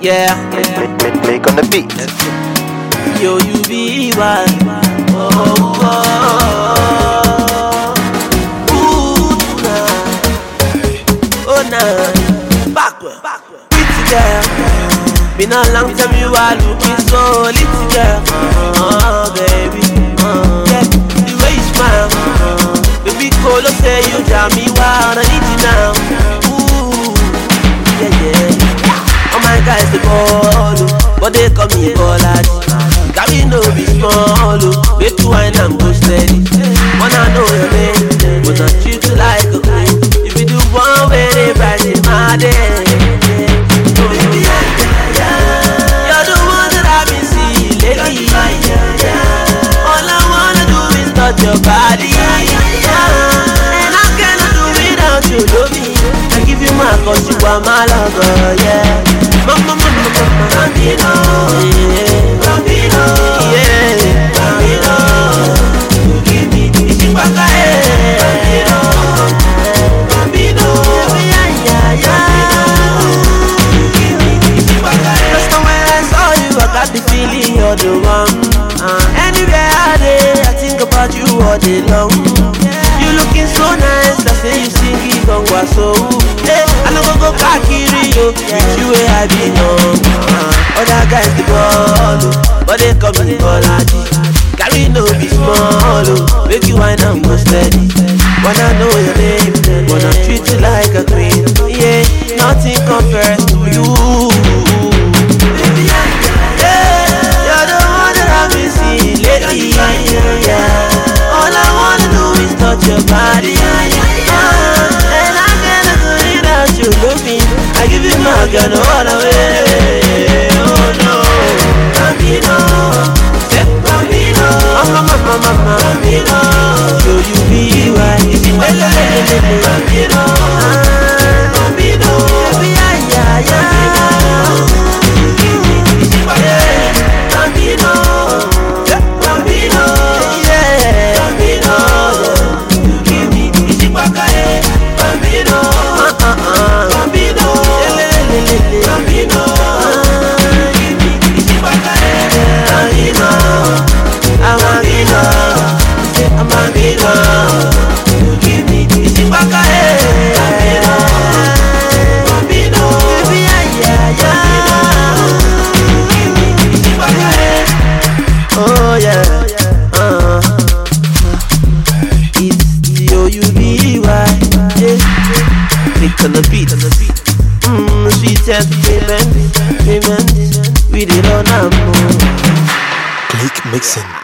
Yeah. Make on the beat. Yo, you be wild. Oh, oh. Ooh, nah. Oh, nah. Backward. Pretty girl. Been a long time you are looking so little girl. Oh, baby. Yeah, the way you smile. Baby, Colo say you drive me wild. I need you now. Ooh, yeah. All my guys they call, but they call me Bolaji. Carry no be small, wait to wine and go steady. Wanna know your name, wanna treat you like a queen. If you do one way, they price it my day. Baby, you're the one that I've been seeing lately. All I wanna do is touch your body, and I cannot do without you, love me. I give you my cause you are my lover, yeah. Mama, Bambino, yeah. Bambino, yeah. Bambino, you give me the chipaka, Bambino, Bambino, yeah. You give me the chipaka. Just the way I saw you, I got the feeling you're the one. Anywhere I day, I think about you all day long. You looking so nice, I say you sing it on so. Hey, I know go kakiri yo, with you where I belong. Other guys they ball, but they call me Bolaji. Carry no be small, make you wine and go steady. Wanna know your name, wanna treat you like a queen. Yeah, nothing compares to you. Baby, you're the one that I've been seeing lately. Yeah, all I wanna do is touch your body. And I cannot do without you, love me. I give you my girl, no other way. Oh no, Bambino, Bambino, mama, Bambino. So you be right, Bambino, Bambino, Bambino, Bambino, yeah, Bambino. You give me the chipaka, Bambino, Bambino, Bambino. Give me the chipaka, Bambino, Bambino. You give me the chipaka, Bambino, Bambino, give me the chipaka. Oh yeah. It's the O-U-B-Y, yeah. Click on the beat, sweet entertainment, we did all now. Click mixing.